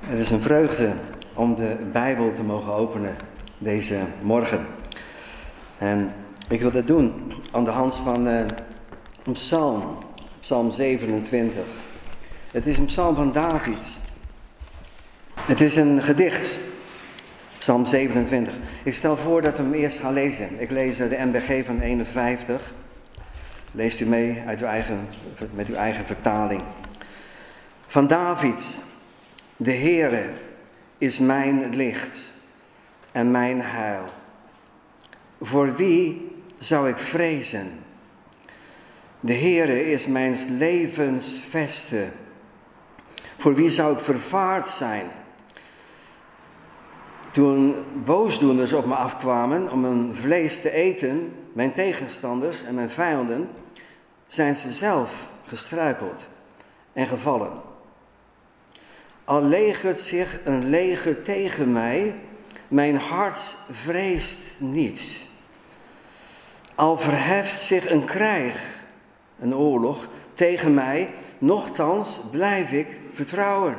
Het is een vreugde om de Bijbel te mogen openen deze morgen. En ik wil dat doen aan de hand van een psalm, psalm 27. Het is een psalm van David. Het is een gedicht, psalm 27. Ik stel voor dat we hem eerst gaan lezen. Ik lees de NBG van 51. Leest u mee met uw eigen vertaling. Van David. De Heere is mijn licht en mijn heil. Voor wie zou ik vrezen? De Heere is mijn levens veste. Voor wie zou ik vervaard zijn? Toen boosdoeners op me afkwamen om mijn vlees te eten, mijn tegenstanders en mijn vijanden, zijn ze zelf gestruikeld en gevallen. Al legert zich een leger tegen mij, mijn hart vreest niets. Al verheft zich een krijg, een oorlog, tegen mij, nochtans blijf ik vertrouwen.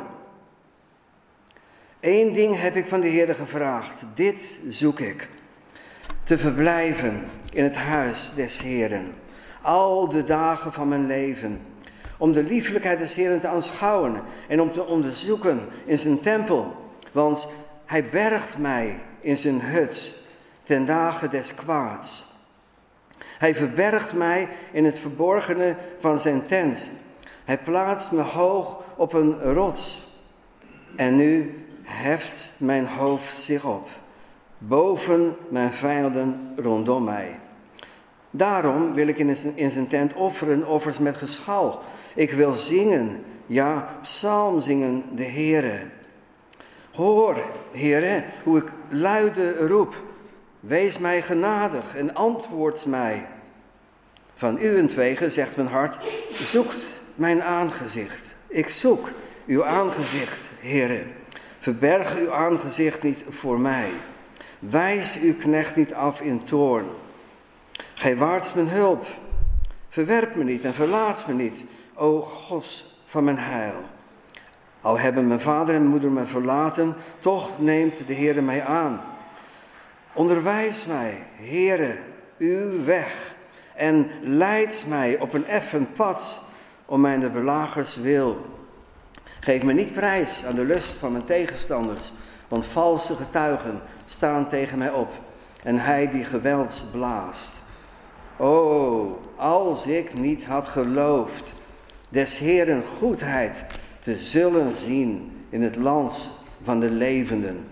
Eén ding heb ik van de Heere gevraagd, dit zoek ik. Te verblijven in het huis des Heeren, al de dagen van mijn leven. Om de liefelijkheid des Heeren te aanschouwen en om te onderzoeken in zijn tempel. Want hij bergt mij in zijn hut ten dagen des kwaads. Hij verbergt mij in het verborgene van zijn tent. Hij plaatst me hoog op een rots. En nu heft mijn hoofd zich op, boven mijn vijanden rondom mij. Daarom wil ik in zijn tent offers met geschal. Ik wil zingen, ja, psalm zingen de Heere. Hoor, Heere, hoe ik luide roep. Wees mij genadig en antwoord mij. Van uwentwege, zegt mijn hart, zoekt mijn aangezicht. Ik zoek uw aangezicht, Heere. Verberg uw aangezicht niet voor mij. Wijs uw knecht niet af in toorn. Gij waart mijn hulp. Verwerp me niet en verlaat me niet, o God van mijn heil. Al hebben mijn vader en moeder me verlaten, toch neemt de Heere mij aan. Onderwijs mij, Heere, uw weg, en leid mij op een effen pad, om mijn de belagers wil. Geef me niet prijs aan de lust van mijn tegenstanders, want valse getuigen staan tegen mij op, en hij die geweld blaast. O, als ik niet had geloofd des Heeren goedheid te zullen zien in het land van de levenden.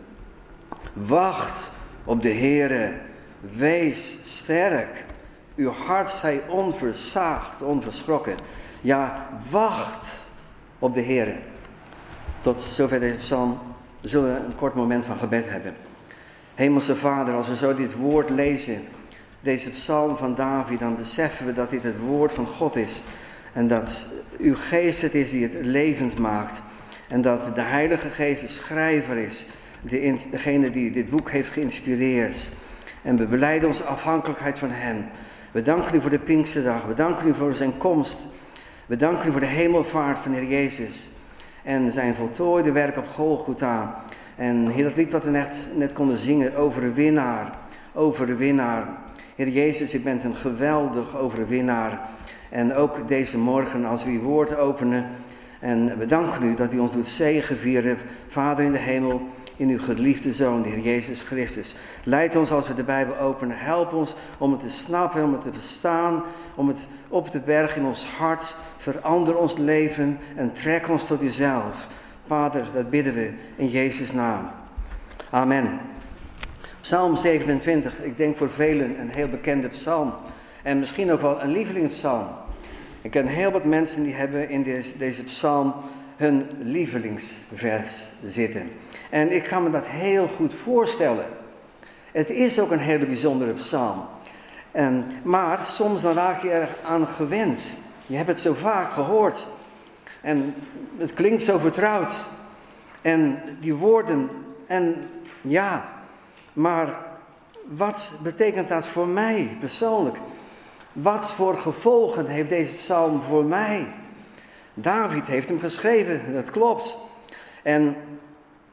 Wacht op de Heere, wees sterk. Uw hart zij onversaagd, onverschrokken. Ja, wacht op de Heere. Tot zover deze psalm. We zullen een kort moment van gebed hebben. Hemelse Vader, als we zo dit woord lezen, deze psalm van David, dan beseffen we dat dit het woord van God is. En dat uw geest het is die het levend maakt. En dat de Heilige Geest de schrijver is. Degene die dit boek heeft geïnspireerd. En we belijden onze afhankelijkheid van hem. We danken u voor de Pinksterdag. We danken u voor zijn komst. We danken u voor de hemelvaart van de Heer Jezus. En zijn voltooide werk op Golgotha. En Heer, dat lied wat we net konden zingen, overwinnaar. Overwinnaar. Heer Jezus, u bent een geweldig overwinnaar. En ook deze morgen als we uw woord openen. En we danken u dat u ons doet zegevieren, Vader in de hemel, in uw geliefde Zoon, de Heer Jezus Christus. Leid ons als we de Bijbel openen. Help ons om het te snappen, om het te verstaan, om het op te bergen in ons hart. Verander ons leven en trek ons tot uzelf. Vader, dat bidden we in Jezus' naam. Amen. Psalm 27, ik denk voor velen een heel bekende psalm. En misschien ook wel een lievelingspsalm. Ik ken heel wat mensen die hebben in deze psalm hun lievelingsvers zitten. En ik ga me dat heel goed voorstellen. Het is ook een hele bijzondere psalm. Maar soms dan raak je er aan gewend. Je hebt het zo vaak gehoord. En het klinkt zo vertrouwd. En die woorden. En ja, maar wat betekent dat voor mij persoonlijk? Wat voor gevolgen heeft deze psalm voor mij? David heeft hem geschreven, dat klopt. En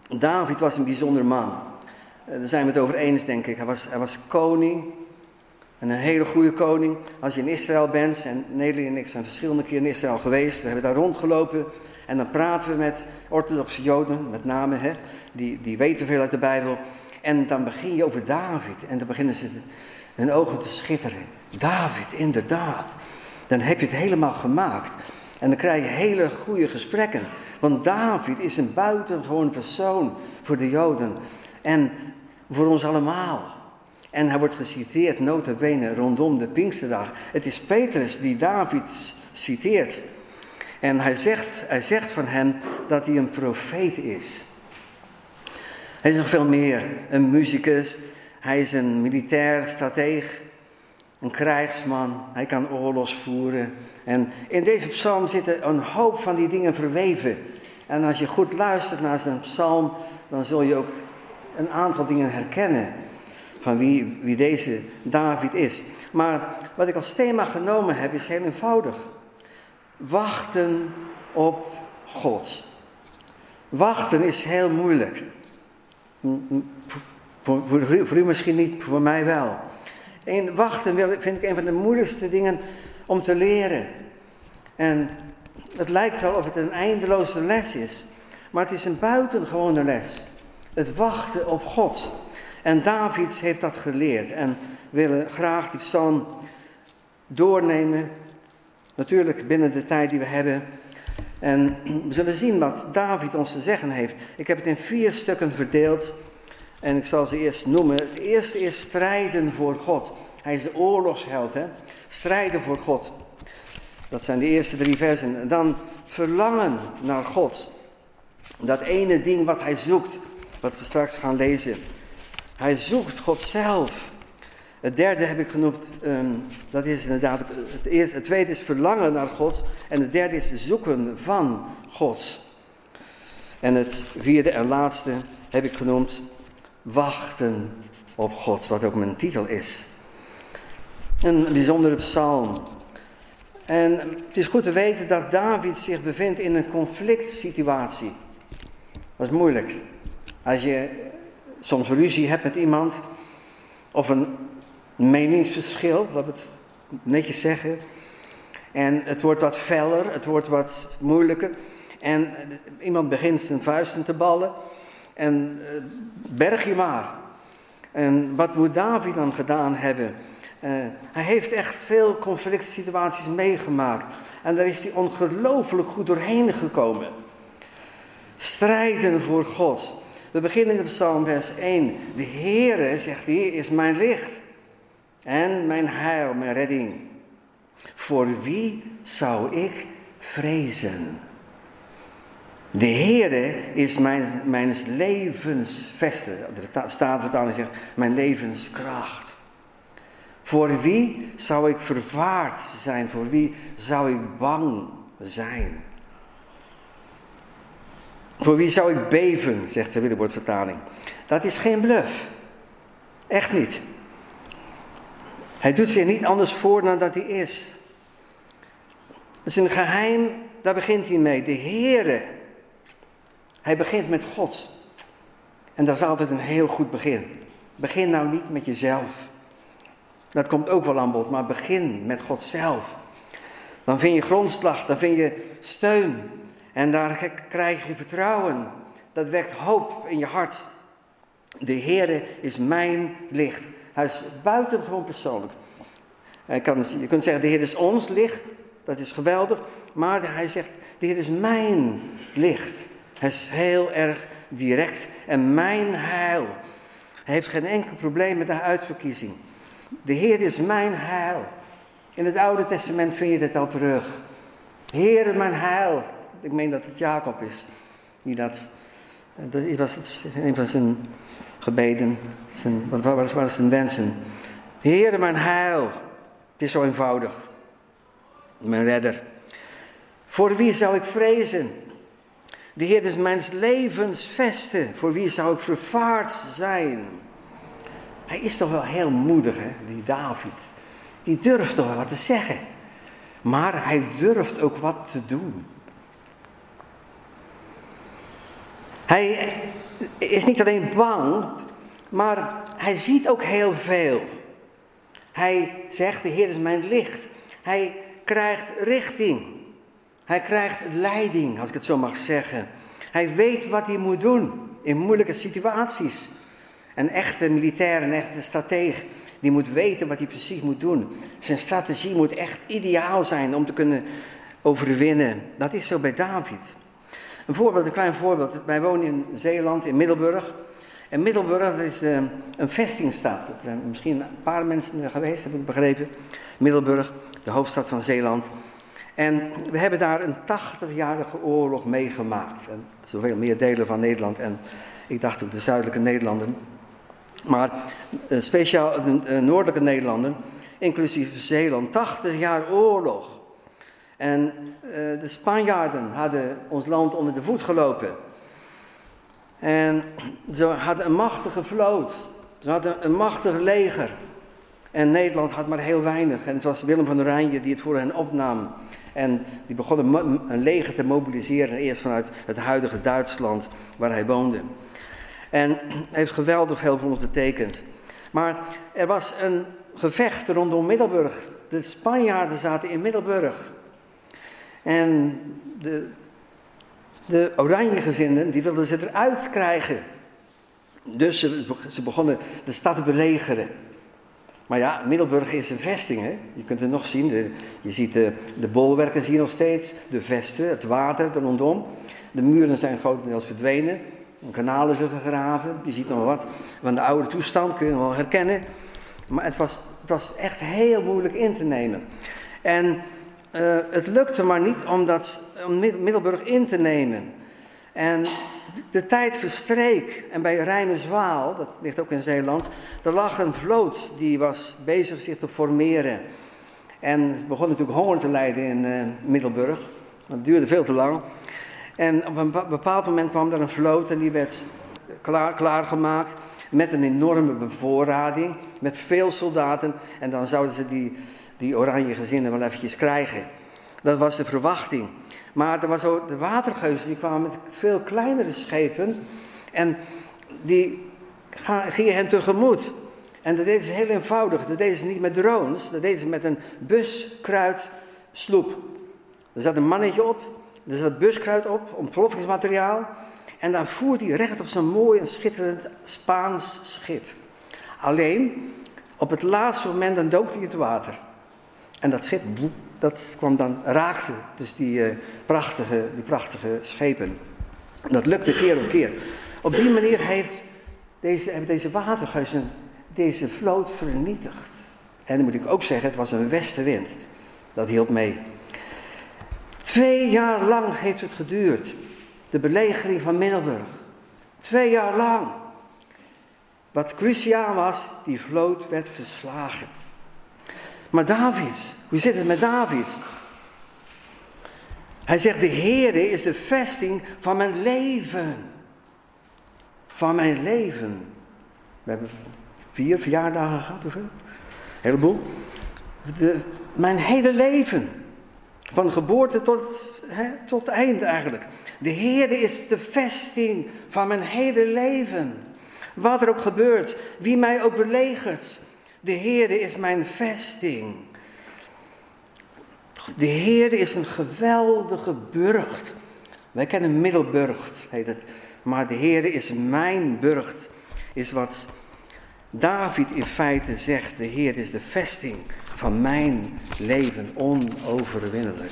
David was een bijzonder man. Daar zijn we het over eens, denk ik. Hij was koning. En een hele goede koning. Als je in Israël bent, en Nelly en ik zijn verschillende keren in Israël geweest. We hebben daar rondgelopen. En dan praten we met orthodoxe Joden, met name, die weten veel uit de Bijbel. En dan begin je over David. En dan beginnen ze hun ogen te schitteren. David, inderdaad. Dan heb je het helemaal gemaakt. En dan krijg je hele goede gesprekken. Want David is een buitengewoon persoon voor de Joden. En voor ons allemaal. En hij wordt geciteerd, nota bene, rondom de Pinksterdag. Het is Petrus die David citeert. En hij zegt van hem dat hij een profeet is. Hij is nog veel meer. Een muzikus. Hij is een militair strateeg. Een krijgsman. Hij kan oorlog voeren. En in deze psalm zitten een hoop van die dingen verweven. En als je goed luistert naar zijn psalm, dan zul je ook een aantal dingen herkennen van wie deze David is. Maar wat ik als thema genomen heb is heel eenvoudig. Wachten op God. Wachten is heel moeilijk. Voor u misschien niet, voor mij wel. En wachten vind ik een van de moeilijkste dingen om te leren. En het lijkt wel of het een eindeloze les is. Maar het is een buitengewone les. Het wachten op God. En David heeft dat geleerd. En willen graag die psalm doornemen. Natuurlijk binnen de tijd die we hebben. En we zullen zien wat David ons te zeggen heeft. Ik heb het in 4 stukken verdeeld. En ik zal ze eerst noemen. Het eerste is strijden voor God. Hij is de oorlogsheld. Strijden voor God. Dat zijn de eerste 3 versen. En dan verlangen naar God. Dat ene ding wat hij zoekt. Wat we straks gaan lezen. Hij zoekt God zelf. Het derde heb ik genoemd. Dat is inderdaad het eerste. Het tweede is verlangen naar God. En het derde is zoeken van God. En het vierde en laatste heb ik genoemd. Wachten op God. Wat ook mijn titel is. Een bijzondere psalm. En het is goed te weten dat David zich bevindt in een conflict situatie. Dat is moeilijk. Als je soms ruzie hebt met iemand. Of een meningsverschil, laten we het netjes zeggen. En het wordt wat feller, het wordt wat moeilijker. En iemand begint zijn vuisten te ballen. En berg je maar. En wat moet David dan gedaan hebben? Hij heeft echt veel conflict situaties meegemaakt. En daar is hij ongelooflijk goed doorheen gekomen. Strijden voor God. We beginnen in de psalm vers 1. De Heere, zegt hij, is mijn licht. En mijn heil, mijn redding. Voor wie zou ik vrezen? De Heere is mijn levensveste. De Statenvertaling zegt, mijn levenskracht. Voor wie zou ik vervaard zijn? Voor wie zou ik bang zijn? Voor wie zou ik beven, zegt de Willebordvertaling. Dat is geen bluf. Echt niet. Hij doet zich niet anders voor dan dat hij is. Dat is een geheim, daar begint hij mee. De Heere. Hij begint met God. En dat is altijd een heel goed begin. Begin nou niet met jezelf. Dat komt ook wel aan bod, maar begin met God zelf. Dan vind je grondslag, dan vind je steun. En daar krijg je vertrouwen. Dat wekt hoop in je hart. De Heere is mijn licht. Hij is buitengewoon persoonlijk. Je kunt zeggen, de Heer is ons licht. Dat is geweldig. Maar hij zegt, de Heer is mijn licht. Hij is heel erg direct. En mijn heil. Hij heeft geen enkel probleem met de uitverkiezing. De Heer is mijn heil. In het Oude Testament vind je dit al terug. Heere, mijn heil. Ik meen dat het Jacob is. Dat was een van zijn gebeden. Wat waren zijn wensen? Heere, mijn heil. Het is zo eenvoudig. Mijn redder. Voor wie zou ik vrezen? De Heer is mijn levensveste. Voor wie zou ik vervaard zijn? Hij is toch wel heel moedig, hè, die David. Die durft toch wel wat te zeggen. Maar hij durft ook wat te doen. Hij is niet alleen bang, maar hij ziet ook heel veel. Hij zegt, de Heer is mijn licht. Hij krijgt richting. Hij krijgt leiding, als ik het zo mag zeggen. Hij weet wat hij moet doen in moeilijke situaties. Een echte militair, een echte strateeg, die moet weten wat hij precies moet doen. Zijn strategie moet echt ideaal zijn om te kunnen overwinnen. Dat is zo bij David. Een klein voorbeeld. Wij wonen in Zeeland, in Middelburg. En Middelburg is een vestingstad. Er zijn misschien een paar mensen er geweest, heb ik begrepen. Middelburg, de hoofdstad van Zeeland. En we hebben daar een 80-jarige oorlog meegemaakt. En zoveel meer delen van Nederland en ik dacht ook de zuidelijke Nederlanden. Maar speciaal de noordelijke Nederlanden, inclusief Zeeland, 80 jaar oorlog. En de Spanjaarden hadden ons land onder de voet gelopen. En ze hadden een machtige vloot. Ze hadden een machtig leger. En Nederland had maar heel weinig. En het was Willem van Oranje die het voor hen opnam. En die begon een leger te mobiliseren. Eerst vanuit het huidige Duitsland, waar hij woonde. En heeft geweldig veel voor ons betekend. Maar er was een gevecht rondom Middelburg. De Spanjaarden zaten in Middelburg. En de Oranjegezinden, die wilden ze eruit krijgen. Dus ze begonnen de stad te belegeren. Maar ja, Middelburg is een vesting, hè. Je kunt het nog zien. Je ziet de bolwerken zie je nog steeds. De vesten, het water er rondom. De muren zijn grotendeels verdwenen. Een kanaal is er gegraven. Je ziet nog wat van de oude toestand, kun je nog wel herkennen. Maar het was echt heel moeilijk in te nemen. En het lukte maar niet om Middelburg in te nemen. En de tijd verstreek. En bij Rijmerswaal, dat ligt ook in Zeeland, er lag een vloot die was bezig zich te formeren. En ze begon natuurlijk honger te lijden in Middelburg. Dat duurde veel te lang. En op een bepaald moment kwam er een vloot en die werd klaargemaakt met een enorme bevoorrading, met veel soldaten. En dan zouden ze die oranje gezinnen wel eventjes krijgen. Dat was de verwachting. Maar er was ook de watergeuzen, die kwamen met veel kleinere schepen. En die gingen hen tegemoet. En dat deden ze heel eenvoudig. Dat deden ze niet met drones, dat deden ze met een buskruidsloep. Er zat een mannetje op, er zat buskruid op, ontploffingsmateriaal. En dan voer hij recht op zo'n mooi en schitterend Spaans schip. Alleen, op het laatste moment dan dook hij het water. En dat schip, dat kwam dan, raakte dus die prachtige schepen. Dat lukte keer op keer. Op die manier hebben deze watergeuzen deze vloot vernietigd. En dan moet ik ook zeggen, het was een westenwind. Dat hielp mee. 2 jaar lang heeft het geduurd. De belegering van Middelburg. 2 jaar lang. Wat cruciaal was, die vloot werd verslagen. Maar David, hoe zit het met David? Hij zegt, de Heere is de vesting van mijn leven. Van mijn leven. We hebben 4 verjaardagen gehad, hoeveel? Een heleboel. Mijn hele leven. Van geboorte tot eind eigenlijk. De Heere is de vesting van mijn hele leven. Wat er ook gebeurt, wie mij ook belegert. De Heere is mijn vesting. De Heere is een geweldige burcht. Wij kennen Middelburg, heet het. Maar de Heere is mijn burcht. Is wat David in feite zegt. De Heer is de vesting van mijn leven, onoverwinnelijk.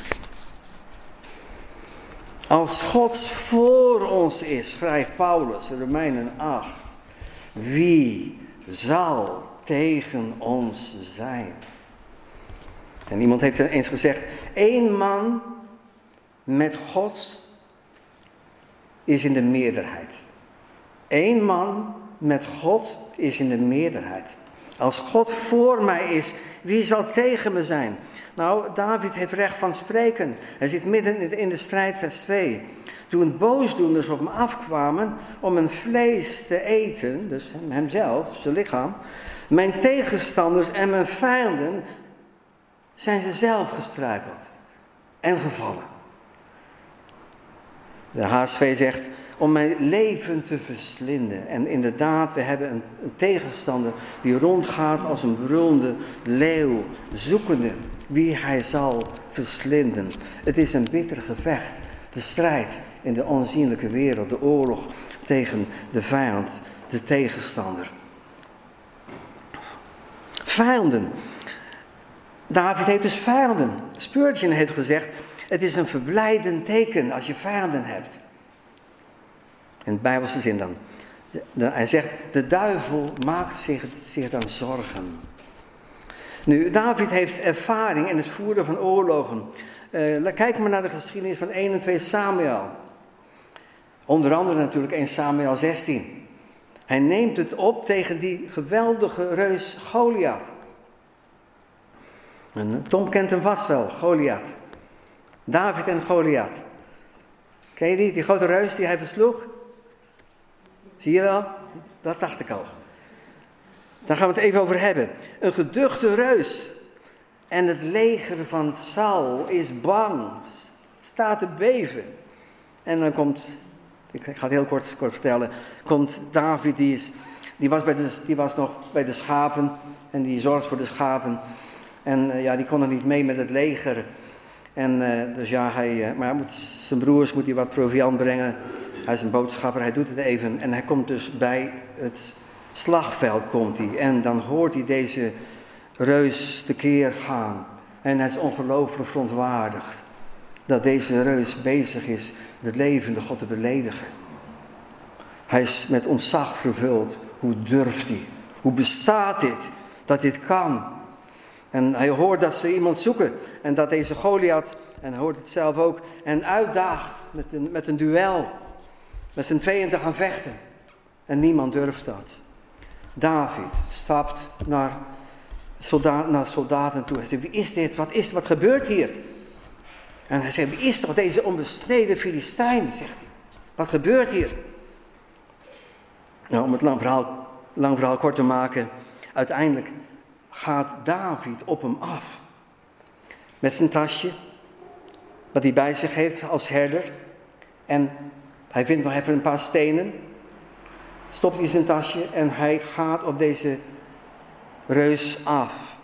Als God voor ons is, schrijft Paulus in Romeinen 8. Wie zal tegen ons zijn? En iemand heeft eens gezegd, 1 man met God is in de meerderheid. 1 man met God is in de meerderheid. Als God voor mij is, wie zal tegen me zijn? Nou, David heeft recht van spreken. Hij zit midden in de strijd, vers 2. Toen boosdoeners op hem afkwamen om een vlees te eten, dus hemzelf, zijn lichaam, mijn tegenstanders en mijn vijanden, zijn ze zelf gestruikeld en gevallen. De HSV zegt, om mijn leven te verslinden. En inderdaad, we hebben een tegenstander die rondgaat als een brullende leeuw, zoekende wie hij zal verslinden. Het is een bitter gevecht, de strijd in de onzienlijke wereld, de oorlog tegen de vijand, de tegenstander. Vijanden. David heeft dus vijanden. Spurgeon heeft gezegd, het is een verblijdend teken als je vijanden hebt. In de Bijbelse zin dan. Hij zegt, de duivel maakt zich dan zorgen. Nu, David heeft ervaring in het voeren van oorlogen. Kijk maar naar de geschiedenis van 1 en 2 Samuel. Onder andere natuurlijk 1 Samuel 16. Hij neemt het op tegen die geweldige reus Goliath. En Tom kent hem vast wel, Goliath. David en Goliath. Ken je die grote reus die hij versloeg? Zie je wel? Dat dacht ik al. Daar gaan we het even over hebben. Een geduchte reus. En het leger van Saul is bang. Staat te beven. En dan komt, ik ga het heel kort vertellen. Komt David, die was nog bij de schapen. En die zorgt voor de schapen. En die kon er niet mee met het leger. En dus zijn broers moet hij wat proviand brengen. Hij is een boodschapper, hij doet het even. En hij komt dus bij het slagveld komt hij. En dan hoort hij deze reus tekeer gaan. En hij is ongelooflijk verontwaardigd dat deze reus bezig is de levende God te beledigen. Hij is met ontzag vervuld. Hoe durft hij? Hoe bestaat dit? Dat dit kan? En hij hoort dat ze iemand zoeken. En dat deze Goliath, en hij hoort het zelf ook, en uitdaagt met een duel. Met z'n tweeën te gaan vechten. En niemand durft dat. David stapt naar soldaten toe. Hij zegt, wie is dit? Wat gebeurt hier? En hij zegt, wie is toch deze onbestreden Filistijn? Zegt hij. Wat gebeurt hier? Nou, om het lang verhaal kort te maken. Uiteindelijk gaat David op hem af. Met zijn tasje. Wat hij bij zich heeft als herder. En hij vindt nog even een paar stenen. Stopt hij in zijn tasje. En hij gaat op deze reus af.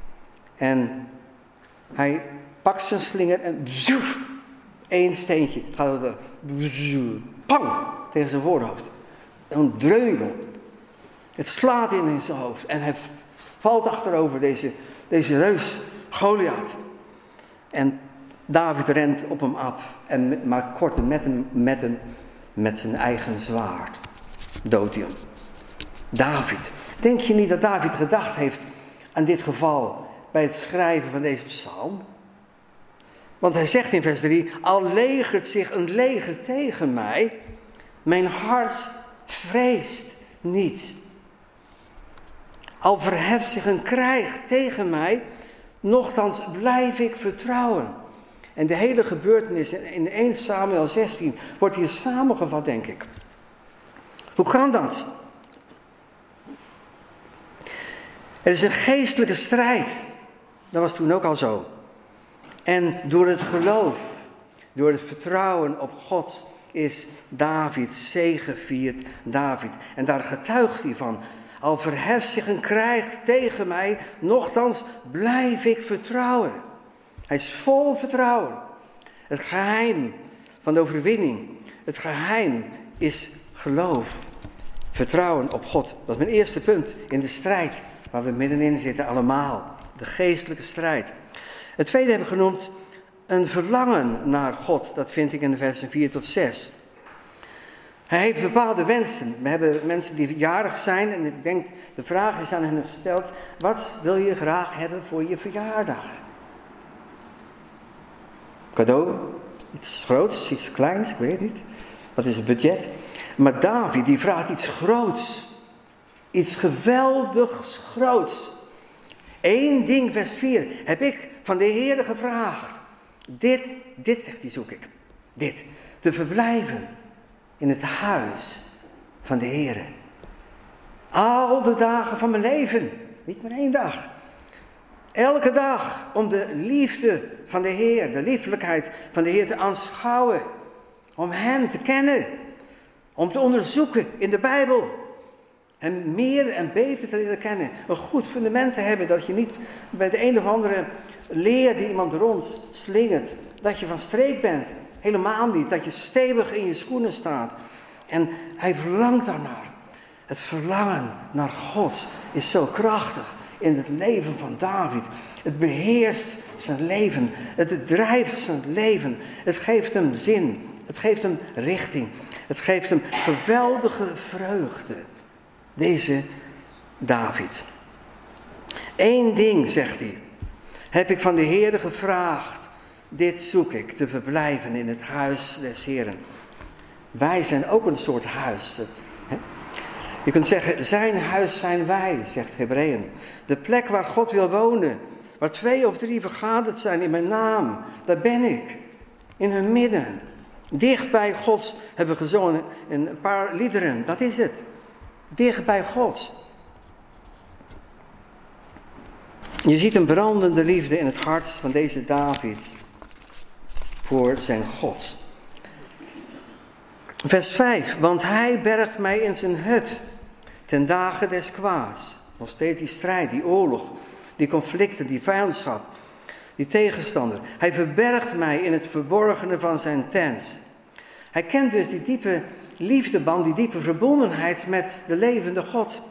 En hij pakt zijn slinger en zoef, 1 steentje. Gaat er pang tegen zijn voorhoofd. Een dreun. Het slaat in zijn hoofd. En hij valt achterover, deze reus, Goliath. En David rent op hem af en maakt korte met zijn eigen zwaard. Doodt hij hem. David. Denk je niet dat David gedacht heeft aan dit geval bij het schrijven van deze psalm? Want hij zegt in vers 3, al legert zich een leger tegen mij, mijn hart vreest niet. Al verheft zich een krijg tegen mij, nochtans blijf ik vertrouwen. En de hele gebeurtenis in 1 Samuel 16 wordt hier samengevat, denk ik. Hoe kan dat? Het is een geestelijke strijd. Dat was toen ook al zo. En door het geloof, door het vertrouwen op God, is David zegeviert David. En daar getuigt hij van. Al verheft zich een krijg tegen mij, nochtans blijf ik vertrouwen. Hij is vol vertrouwen. Het geheim van de overwinning, het geheim is geloof. Vertrouwen op God. Dat is mijn eerste punt in de strijd waar we middenin zitten allemaal. De geestelijke strijd. Het tweede heb ik genoemd een verlangen naar God. Dat vind ik in de versen 4 tot 6. Hij heeft bepaalde wensen. We hebben mensen die jarig zijn en ik denk de vraag is aan hen gesteld. Wat wil je graag hebben voor je verjaardag? Cadeau? Iets groots, iets kleins, ik weet niet. Wat is het budget? Maar David die vraagt iets groots. Iets geweldigs groots. 1 ding, vers 4, heb ik van de Heere gevraagd. Dit zegt hij, zoek ik. Dit. Te verblijven in het huis van de Heere. Al de dagen van mijn leven. Niet maar 1 dag. Elke dag om de liefde van de Heer, de liefelijkheid van de Heer te aanschouwen. Om Hem te kennen. Om te onderzoeken in de Bijbel. En meer en beter te leren kennen. Een goed fundament te hebben. Dat je niet bij de een of andere leer die iemand rondslingert. Dat je van streek bent. Helemaal niet. Dat je stevig in je schoenen staat. En hij verlangt daarnaar. Het verlangen naar God is zo krachtig in het leven van David. Het beheerst zijn leven. Het drijft zijn leven. Het geeft hem zin. Het geeft hem richting. Het geeft hem geweldige vreugde. Deze David. 1 ding, zegt hij, heb ik van de Heere gevraagd. Dit zoek ik, te verblijven in het huis des Heeren. Wij zijn ook een soort huis. Je kunt zeggen, zijn huis zijn wij, zegt Hebreeën. De plek waar God wil wonen. Waar 2 of 3 vergaderd zijn in mijn naam. Daar ben ik. In hun midden. Dicht bij God hebben we gezongen in een paar liederen. Dat is het. Dicht bij God. Je ziet een brandende liefde in het hart van deze David. Voor zijn God. Vers 5. Want hij bergt mij in zijn hut. Ten dagen des kwaads. Nog steeds die strijd, die oorlog. Die conflicten, die vijandschap. Die tegenstander. Hij verbergt mij in het verborgene van zijn tent. Hij kent dus die diepe liefdeband, die diepe verbondenheid met de levende God.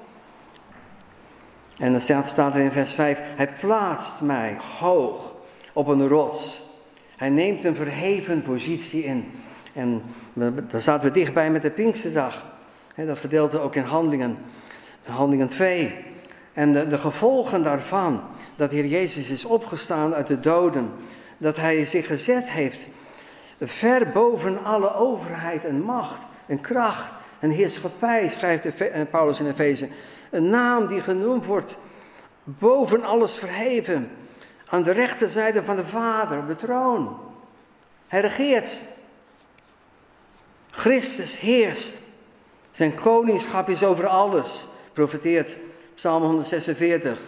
En dan staat er in vers 5, hij plaatst mij hoog op een rots. Hij neemt een verheven positie in. En daar zaten we dichtbij met de Pinksterdag. Dat gedeelte ook in Handelingen 2. En de gevolgen daarvan, dat de Heer Jezus is opgestaan uit de doden. Dat hij zich gezet heeft ver boven alle overheid en macht en kracht en heerschappij, schrijft Paulus in Efeze. Een naam die genoemd wordt, boven alles verheven, aan de rechterzijde van de Vader, op de troon. Hij regeert. Christus heerst. Zijn koningschap is over alles, profeteert Psalm 146.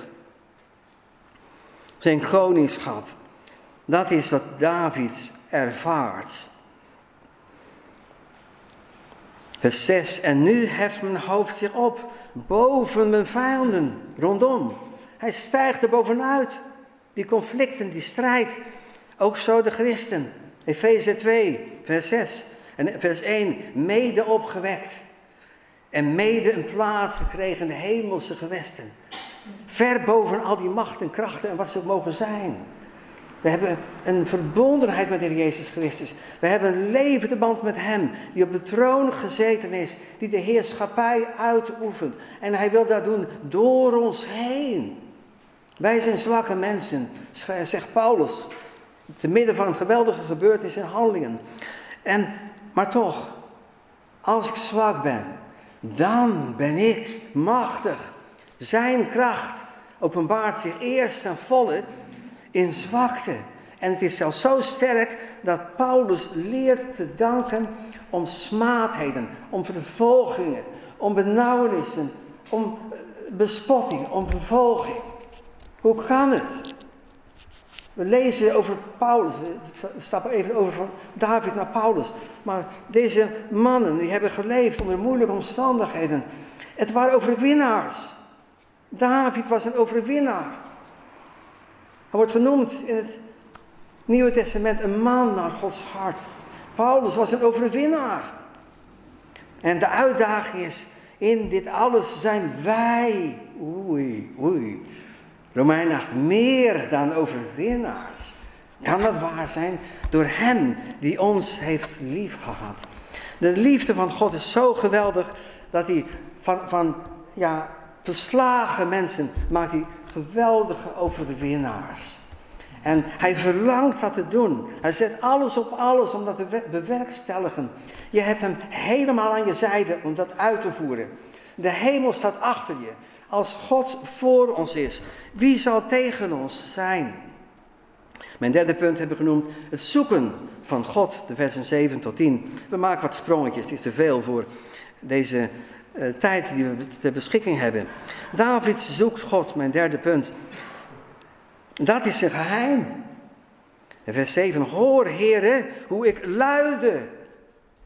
Zijn koningschap, dat is wat David ervaart. Vers 6. En nu heft mijn hoofd zich op, boven mijn vijanden, rondom. Hij stijgt er bovenuit. Die conflicten, die strijd. Ook zo de christen. Efeze 2, vers 6. En vers 1. Mede opgewekt. En mede een plaats gekregen in de hemelse gewesten. Ver boven al die macht en krachten en wat ze ook mogen zijn. We hebben een verbondenheid met de Heer Jezus Christus. We hebben een levende band met Hem, die op de troon gezeten is, die de heerschappij uitoefent. En Hij wil dat doen door ons heen. Wij zijn zwakke mensen, zegt Paulus, te midden van een geweldige gebeurtenis in Handelingen. Maar toch, als ik zwak ben, dan ben ik machtig. Zijn kracht openbaart zich eerst ten volle in zwakte. En het is zelfs zo sterk dat Paulus leert te danken om smaadheden, om vervolgingen, om benauwenissen, om bespotting, om vervolging. Hoe kan het? We lezen over Paulus, we stappen even over van David naar Paulus. Maar deze mannen, die hebben geleefd onder moeilijke omstandigheden. Het waren overwinnaars. David was een overwinnaar. Hij wordt genoemd in het Nieuwe Testament een man naar Gods hart. Paulus was een overwinnaar. En de uitdaging is, in dit alles zijn wij, Romeinen 8, meer dan overwinnaars. Kan dat waar zijn? Door Hem die ons heeft liefgehad. De liefde van God is zo geweldig dat Hij van verslagen mensen maakt Hij geweldige overwinnaars. En Hij verlangt dat te doen. Hij zet alles op alles om dat te bewerkstelligen. Je hebt Hem helemaal aan je zijde om dat uit te voeren. De hemel staat achter je. Als God voor ons is, wie zal tegen ons zijn? Mijn derde punt heb ik genoemd, het zoeken van God, de versen 7 tot 10. We maken wat sprongetjes, het is te veel voor deze tijd die we ter beschikking hebben. David zoekt God, mijn derde punt. Dat is zijn geheim. In vers 7, hoor Heere, hoe ik luide.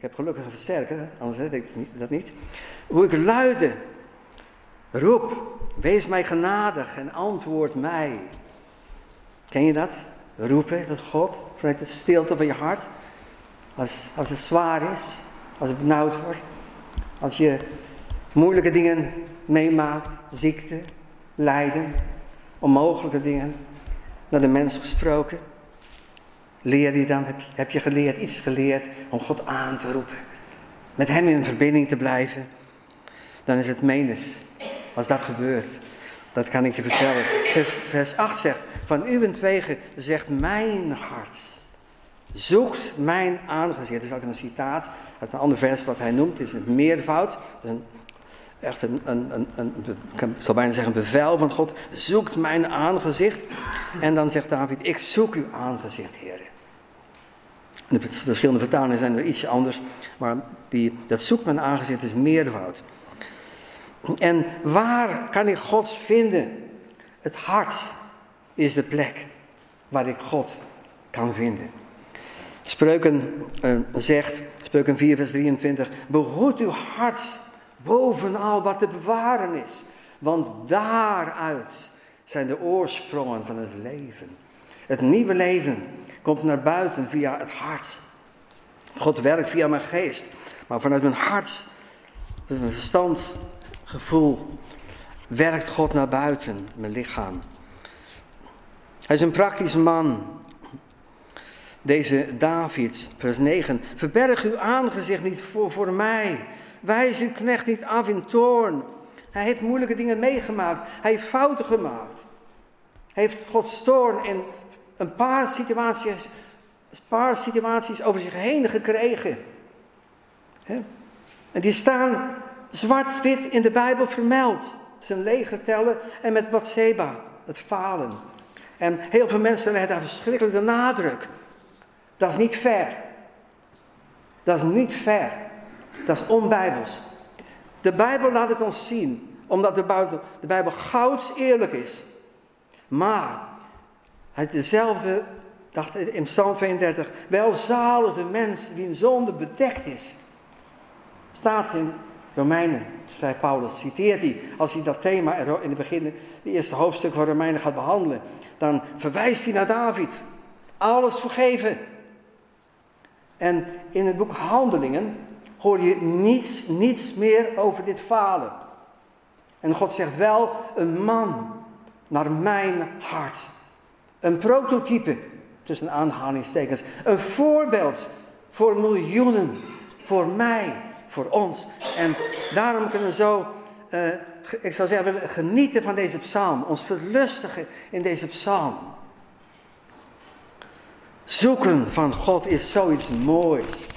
heb gelukkig een versterker, anders red ik dat niet. Hoe ik luide, roep, wees mij genadig en antwoord mij. Ken je dat? Roepen tot God vanuit de stilte van je hart. Als het zwaar is, als het benauwd wordt. Als je moeilijke dingen meemaakt, ziekte, lijden, onmogelijke dingen. Naar de mens gesproken. Leer je dan, heb je geleerd, iets geleerd om God aan te roepen. Met hem in verbinding te blijven. Dan is het menens. Als dat gebeurt, dat kan ik je vertellen. Vers 8 zegt, van uwentwege zegt mijn hart. Zoekt mijn aangezicht. Dat is ook een citaat uit een ander vers wat hij noemt. Het is een meervoud. Echt ik zal bijna zeggen een bevel van God. Zoekt mijn aangezicht. En dan zegt David, ik zoek uw aangezicht, Heer. De verschillende vertalingen zijn er ietsje anders. Maar dat zoekt mijn aangezicht is meervoud. En waar kan ik God vinden? Het hart is de plek waar ik God kan vinden. Spreuken zegt, Spreuken 4 vers 23, behoed uw hart bovenal wat te bewaren is. Want daaruit zijn de oorsprongen van het leven. Het nieuwe leven komt naar buiten via het hart. God werkt via mijn geest. Maar vanuit mijn hart, mijn verstand, gevoel, werkt God naar buiten, mijn lichaam. Hij is een praktisch man. Deze David, vers 9. Verberg uw aangezicht niet voor mij. Wijs uw knecht niet af in toorn. Hij heeft moeilijke dingen meegemaakt. Hij heeft fouten gemaakt. Hij heeft Gods toorn in een paar situaties over zich heen gekregen. En die staan zwart-wit in de Bijbel vermeld. Zijn leger tellen en met Batseba, het falen. En heel veel mensen leggen daar verschrikkelijk de nadruk. Dat is niet fair. Dat is niet fair. Dat is onbijbels. De Bijbel laat het ons zien, omdat de Bijbel gouds eerlijk is. Maar, het dezelfde, dacht in Psalm 32, welzalig de mens die in zonde bedekt is. Staat in Romeinen, schrijft Paulus, citeert hij, als hij dat thema in het begin, de eerste hoofdstuk van Romeinen gaat behandelen, dan verwijst hij naar David. Alles vergeven. En in het boek Handelingen hoor je niets meer over dit falen. En God zegt wel, een man naar mijn hart. Een prototype, tussen aanhalingstekens. Een voorbeeld voor miljoenen. Voor mij, voor ons. En daarom kunnen we zo, ik zou zeggen, genieten van deze psalm. Ons verlustigen in deze psalm. Zoeken van God is zoiets moois.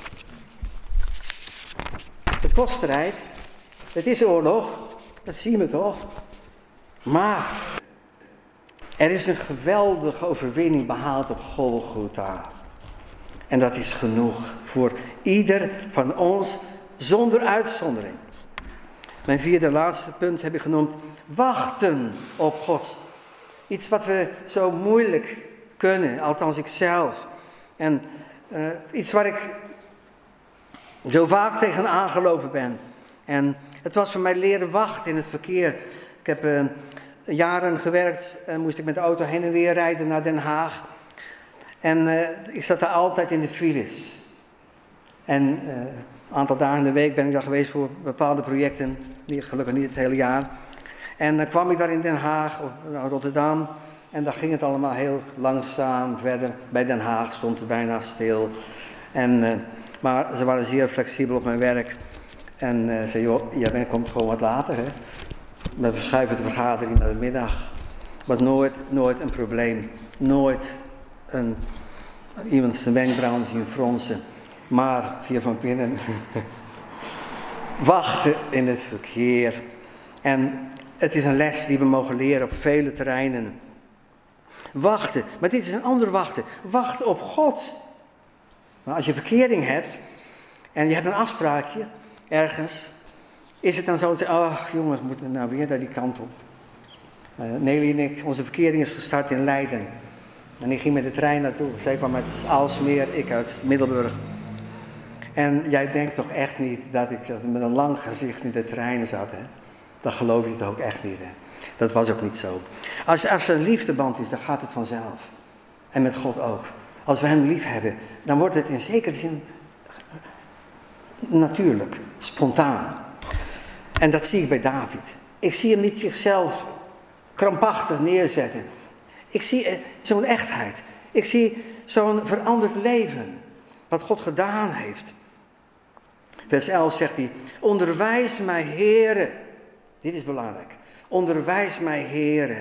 Het kost strijd. Het is oorlog. Dat zien we toch. Maar er is een geweldige overwinning behaald op Golgotha. En dat is genoeg voor ieder van ons zonder uitzondering. Mijn vierde laatste punt heb ik genoemd. Wachten op God. Iets wat we zo moeilijk kunnen, althans ikzelf. En iets waar ik zo vaak tegen aangelopen ben. En het was voor mij leren wachten in het verkeer. Ik heb jaren gewerkt en moest ik met de auto heen en weer rijden naar Den Haag. En ik zat daar altijd in de files. En een aantal dagen in de week ben ik daar geweest voor bepaalde projecten. Gelukkig niet het hele jaar. En dan kwam ik daar in Den Haag, of Rotterdam. En daar ging het allemaal heel langzaam verder. Bij Den Haag stond het bijna stil. Maar ze waren zeer flexibel op mijn werk. En zei, joh, jij komt gewoon wat later, hè. We verschuiven de vergadering naar de middag. Was nooit een probleem. Nooit iemand zijn wenkbrauwen zien fronsen. Maar hier van binnen wachten in het verkeer. En het is een les die we mogen leren op vele terreinen. Wachten, maar dit is een ander wachten. Wachten op God. Maar als je verkering hebt en je hebt een afspraakje ergens, is het dan zo te zeggen, oh jongens, we moeten nou weer naar die kant op. Nelly en ik, onze verkering is gestart in Leiden. En ik ging met de trein naartoe. Zij kwam uit Aalsmeer, ik uit Middelburg. En jij denkt toch echt niet dat ik met een lang gezicht in de trein zat, hè? Dat geloof je toch ook echt niet, hè? Dat was ook niet zo. Als er een liefdeband is, dan gaat het vanzelf. En met God ook. Als we hem lief hebben, dan wordt het in zekere zin natuurlijk, spontaan. En dat zie ik bij David. Ik zie hem niet zichzelf krampachtig neerzetten. Ik zie zo'n echtheid. Ik zie zo'n veranderd leven. Wat God gedaan heeft. Vers 11 zegt hij, onderwijs mij, Heere. Dit is belangrijk. Onderwijs mij, Heere.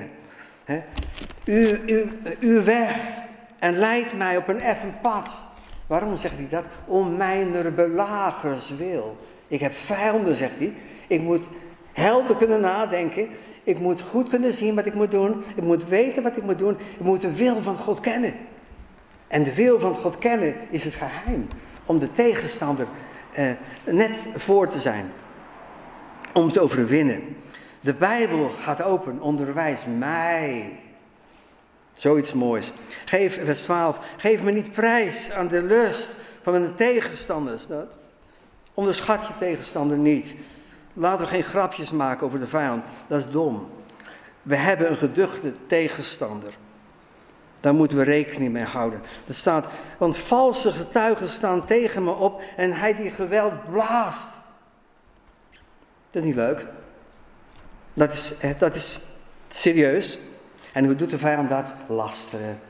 Uw weg en leid mij op een effen pad. Waarom zegt hij dat? Om mijner belagers wil. Ik heb vijanden, zegt hij. Ik moet helder kunnen nadenken. Ik moet goed kunnen zien wat ik moet doen. Ik moet weten wat ik moet doen. Ik moet de wil van God kennen. En de wil van God kennen is het geheim. Om de tegenstander net voor te zijn. Om te overwinnen. De Bijbel gaat open. Onderwijs mij. Zoiets moois. Vers 12. Geef me niet prijs aan de lust van mijn tegenstanders. Onderschat je tegenstander niet. Laten we geen grapjes maken over de vijand. Dat is dom. We hebben een geduchte tegenstander. Daar moeten we rekening mee houden. Er staat, want valse getuigen staan tegen me op en hij die geweld blaast. Dat is niet leuk. Dat is serieus. En hoe doet de vijand dat? Lasteren.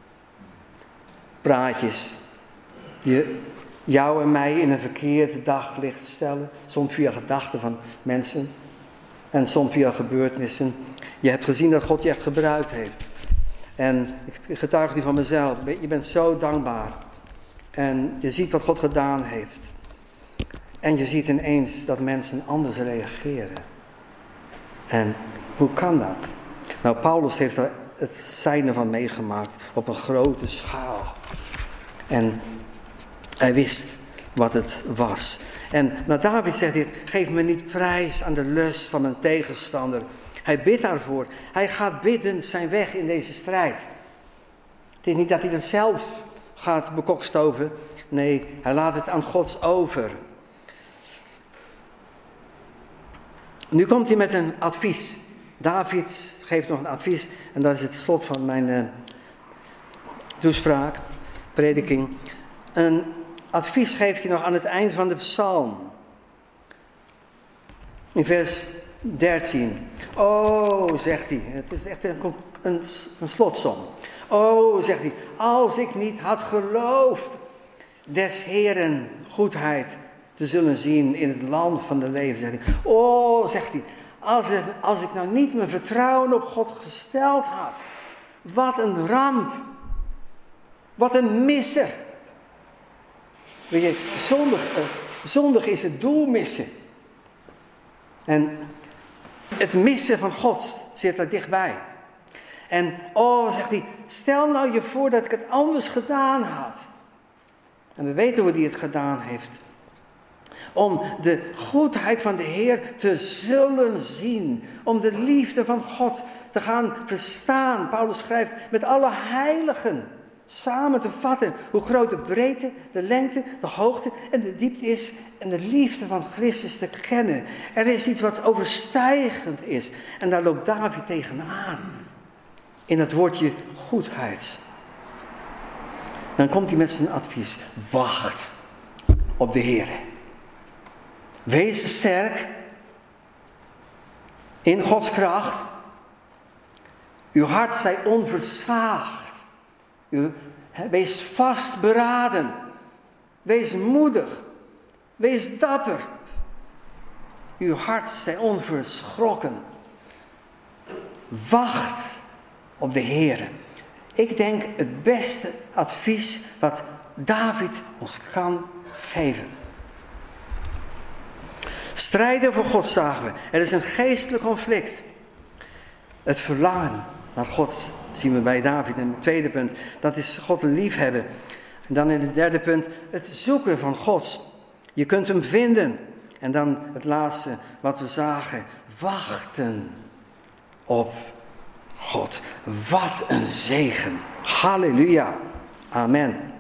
Praatjes. Jou en mij in een verkeerd daglicht stellen. Soms via gedachten van mensen. En soms via gebeurtenissen. Je hebt gezien dat God je echt gebruikt heeft. En ik getuig die van mezelf. Je bent zo dankbaar. En je ziet wat God gedaan heeft. En je ziet ineens dat mensen anders reageren. En hoe kan dat? Nou, Paulus heeft er het zijne van meegemaakt op een grote schaal. En hij wist wat het was. En David zegt dit, geef me niet prijs aan de lust van mijn tegenstander. Hij bidt daarvoor. Hij gaat bidden zijn weg in deze strijd. Het is niet dat hij het zelf gaat bekokstoven. Nee, hij laat het aan God over. Nu komt hij met een advies. David geeft nog een advies. En dat is het slot van mijn toespraak, prediking. Een advies geeft hij nog aan het eind van de psalm. In vers 13. Oh, zegt hij. Het is echt een slotsom. Oh, zegt hij. Als ik niet had geloofd des Heeren goedheid te zullen zien in het land van de leven. Zegt hij. Oh, zegt hij. Als ik nou niet mijn vertrouwen op God gesteld had. Wat een ramp. Wat een misser. Weet je, zondig is het doel missen. En het missen van God zit er dichtbij. En zegt hij, stel nou je voor dat ik het anders gedaan had. En we weten hoe hij het gedaan heeft. Om de goedheid van de Heer te zullen zien. Om de liefde van God te gaan verstaan. Paulus schrijft met alle heiligen samen te vatten hoe groot de breedte, de lengte, de hoogte en de diepte is. En de liefde van Christus te kennen. Er is iets wat overstijgend is. En daar loopt David tegenaan. In het woordje goedheid. Dan komt hij met zijn advies. Wacht op de Heer. Wees sterk. In Gods kracht. Uw hart zij onversaagd. Wees vastberaden. Wees moedig. Wees dapper. Uw hart zij onverschrokken. Wacht op de Heer. Ik denk het beste advies wat David ons kan geven. Strijden voor God zagen we. Er is een geestelijk conflict. Het verlangen naar God zien we bij David. En het tweede punt, dat is God liefhebben. En dan in het derde punt, het zoeken van God. Je kunt hem vinden. En dan het laatste wat we zagen, wachten op God. Wat een zegen. Halleluja. Amen.